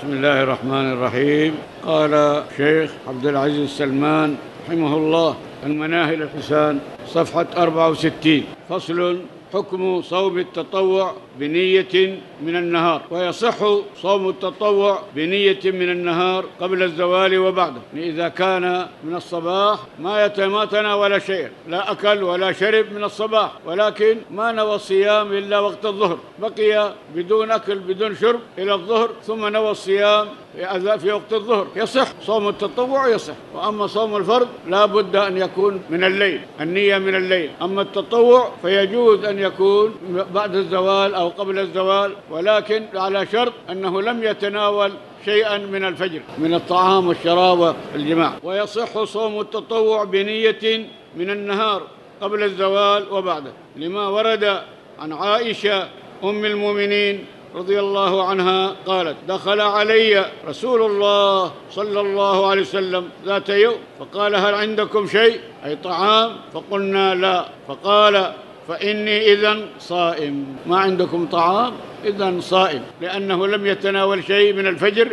بسم الله الرحمن الرحيم. قال شيخ عبد العزيز سلمان رحمه الله: المناهل الحسان، صفحة 64. فصل: حكم صوم التطوع بنية من النهار. ويصح صوم التطوع بنية من النهار قبل الزوال وبعده، إذا كان من الصباح ما تناول شيئا، لا أكل ولا شرب من الصباح، ولكن ما نوى الصيام إلا وقت الظهر، بقي بدون أكل بدون شرب إلى الظهر، ثم نوى الصيام في وقت الظهر، يصح صوم التطوع، يصح. وأما صوم الفرض لا بد أن يكون من الليل، النية من الليل. أما التطوع فيجوز أن يكون بعد الزوال أو قبل الزوال، ولكن على شرط أنه لم يتناول شيئا من الفجر من الطعام والشراب والجماع. ويصح صوم التطوع بنية من النهار قبل الزوال وبعده، لما ورد عن عائشة أم المؤمنين رضي الله عنها قالت: دخل علي رسول الله صلى الله عليه وسلم ذات يوم فقال: هل عندكم شيء، أي طعام؟ فقلنا: لا. فقال: فإني إذن صائم. ما عندكم طعام؟ إذن صائم، لأنه لم يتناول شيء من الفجر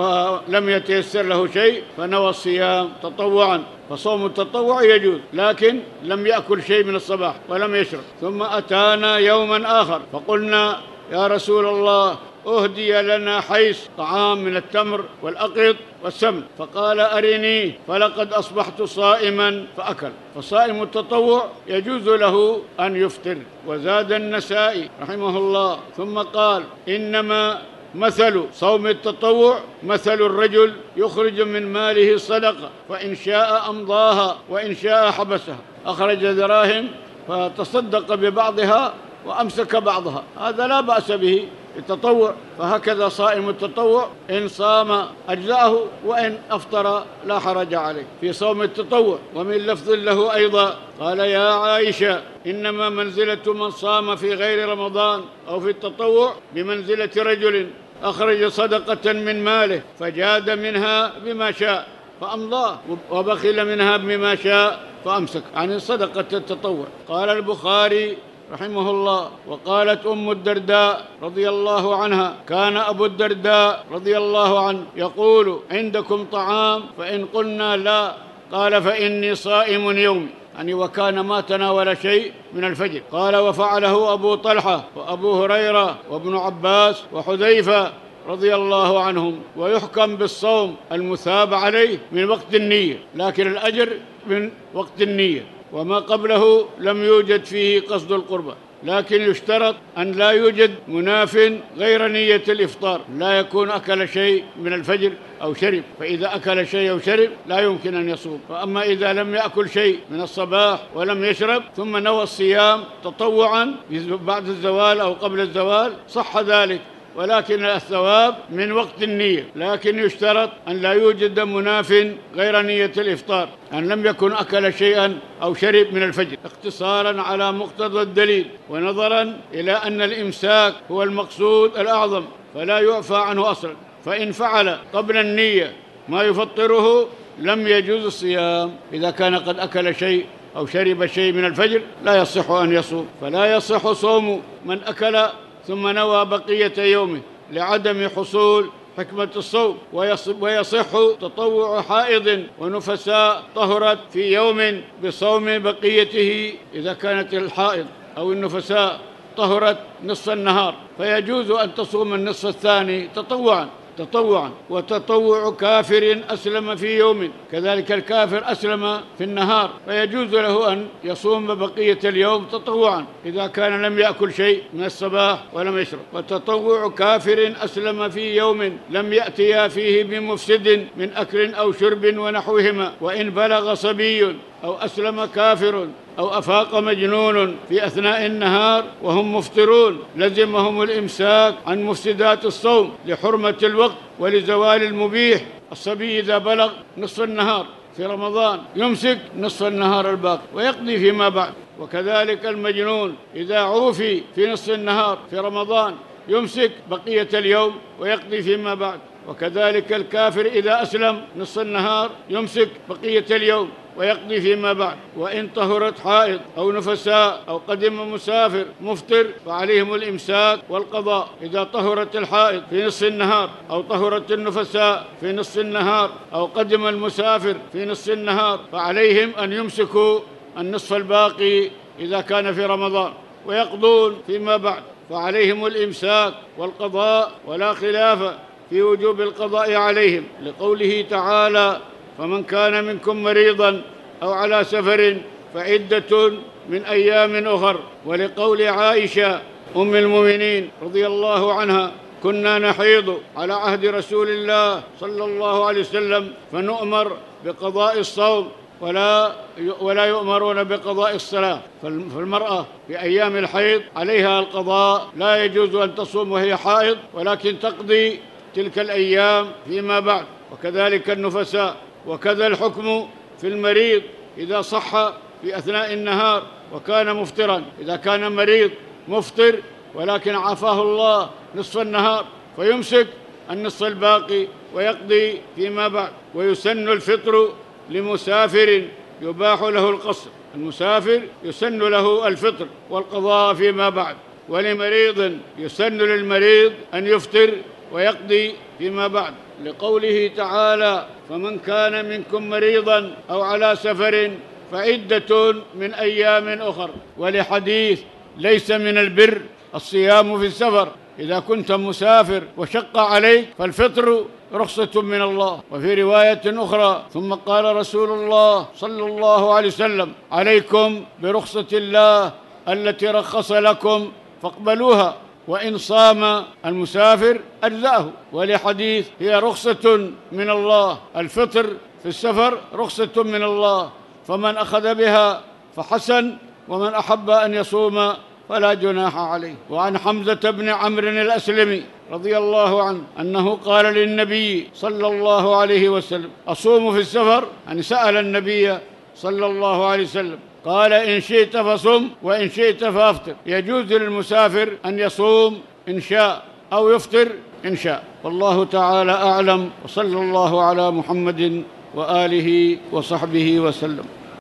ولم يتيسر له شيء، فنوى الصيام تطوعا. فصوم التطوع يجوز، لكن لم يأكل شيء من الصباح ولم يشرب. ثم أتانا يوما آخر فقلنا: يا رسول الله، أهدي لنا حيث طعام من التمر والأقط والسمن. فقال: أرني. فلقد أصبحت صائما فأكل. فصائم التطوع يجوز له أن يفطر. وزاد النسائي رحمه الله ثم قال: إنما مثل صوم التطوع مثل الرجل يخرج من ماله صدقة، فإن شاء أمضاها وإن شاء حبسها. أخرج دراهم فتصدق ببعضها وأمسك بعضها، هذا لا بأس به التطوع. فهكذا صائم التطوع إن صام أجزأه، وإن أفطر لا حرج عليه في صوم التطوع. ومن لفظ له أيضا قال: يا عائشة، إنما منزلة من صام في غير رمضان أو في التطوع بمنزلة رجل أخرج صدقة من ماله فجاد منها بما شاء فأمضاه، وبخل منها بما شاء فأمسك، يعني صدقة التطوع. قال البخاري رحمه الله: وقالت أم الدرداء رضي الله عنها: كان أبو الدرداء رضي الله عنه يقول: عندكم طعام؟ فإن قلنا لا، قال: فإني صائم يومي، يعني وكان ما تناول شيء من الفجر. قال: وفعله أبو طلحة وأبو هريرة وابن عباس وحذيفة رضي الله عنهم. ويحكم بالصوم المثاب عليه من وقت النية، لكن الأجر من وقت النية، وما قبله لم يوجد فيه قصد القربة. لكن يشترط أن لا يوجد مناف غير نية الإفطار، لا يكون أكل شيء من الفجر أو شرب، فإذا أكل شيء أو شرب لا يمكن أن يصوم. فأما إذا لم يأكل شيء من الصباح ولم يشرب ثم نوى الصيام تطوعا بعد الزوال أو قبل الزوال، صح ذلك، ولكن الثواب من وقت النية. لكن يشترط أن لا يوجد مناف غير نية الإفطار، أن لم يكن أكل شيئا أو شرب من الفجر، اقتصارا على مقتضى الدليل، ونظرا إلى أن الإمساك هو المقصود الأعظم فلا يعفى عنه أصلا. فإن فعل قبل النية ما يفطره لم يجوز الصيام. إذا كان قد أكل شيء أو شرب شيء من الفجر لا يصح أن يصوم. فلا يصح صوم من أكل ثم نوى بقية يومه لعدم حصول حكمة الصوم. ويصح تطوع حائض ونفساء طهرت في يوم بصوم بقيته، إذا كانت الحائض أو النفساء طهرت نصف النهار فيجوز أن تصوم النصف الثاني تطوعا. وتطوع كافر أسلم في يوم، كذلك الكافر أسلم في النهار فيجوز له أن يصوم بقية اليوم تطوعا إذا كان لم يأكل شيء من الصباح ولم يشرب. وتطوع كافر أسلم في يوم لم يأتي فيه بمفسد من أكل أو شرب ونحوهما، وإن بلغ صبي أو أسلم كافر أو أفاق مجنون في أثناء النهار وهم مفطرون لزمهم الإمساك عن مفسدات الصوم لحرمة الوقت ولزوال المبيح. الصبي إذا بلغ نصف النهار في رمضان يمسك نصف النهار الباقي ويقضي فيما بعد، وكذلك المجنون إذا عوفي في نصف النهار في رمضان يمسك بقية اليوم ويقضي فيما بعد. وكذلك الكافر إذا أسلم نصف النهار يمسك بقية اليوم ويقضي فيما بعد. وإن طهرت حائض أو نفساء أو قدم مسافر مفطر فعليهم الإمساك والقضاء. إذا طهرت الحائض في نصف النهار أو طهرت النفساء في نصف النهار أو قدم المسافر في نصف النهار فعليهم أن يمسكوا النصف الباقي إذا كان في رمضان ويقضون فيما بعد، فعليهم الإمساك والقضاء ولا خلاف في وجوب القضاء عليهم، لقوله تعالى: فمن كان منكم مريضا أو على سفر فعدة من أيام أخر. ولقول عائشة أم المؤمنين رضي الله عنها: كنا نحيض على عهد رسول الله صلى الله عليه وسلم فنؤمر بقضاء الصوم ولا يؤمرون بقضاء الصلاة. فالمرأة في أيام الحيض عليها القضاء، لا يجوز أن تصوم وهي حائض، ولكن تقضي تلك الأيام فيما بعد. وكذلك النفساء. وكذا الحكم في المريض إذا صح في أثناء النهار وكان مفطرا. إذا كان مريض مفطر ولكن عافاه الله نصف النهار فيمسك النصف الباقي ويقضي فيما بعد. ويسن الفطر لمسافر يباح له القصر. المسافر يسن له الفطر والقضاء فيما بعد. ولمريض يسن للمريض أن يفطر ويقضي فيما بعد، لقوله تعالى: فمن كان منكم مريضا أو على سفر فعدة من أيام أخر. ولحديث: ليس من البر الصيام في السفر. إذا كنت مسافر وشق عليك فالفطر رخصة من الله. وفي رواية أخرى: ثم قال رسول الله صلى الله عليه وسلم: عليكم برخصة الله التي رخص لكم فاقبلوها، وإن صام المسافر أجزأه. ولحديث: هي رخصة من الله. الفطر في السفر رخصة من الله، فمن أخذ بها فحسن، ومن أحب أن يصوم فلا جناح عليه. وعن حمزة بن عمرو الأسلمي رضي الله عنه أنه قال للنبي صلى الله عليه وسلم: أصوم في السفر؟ يعني سأل النبي صلى الله عليه وسلم، قال: إن شئت فصم وإن شئت فافطر. يجوز للمسافر أن يصوم إن شاء أو يفطر إن شاء. والله تعالى أعلم، وصلى الله على محمد وآله وصحبه وسلم.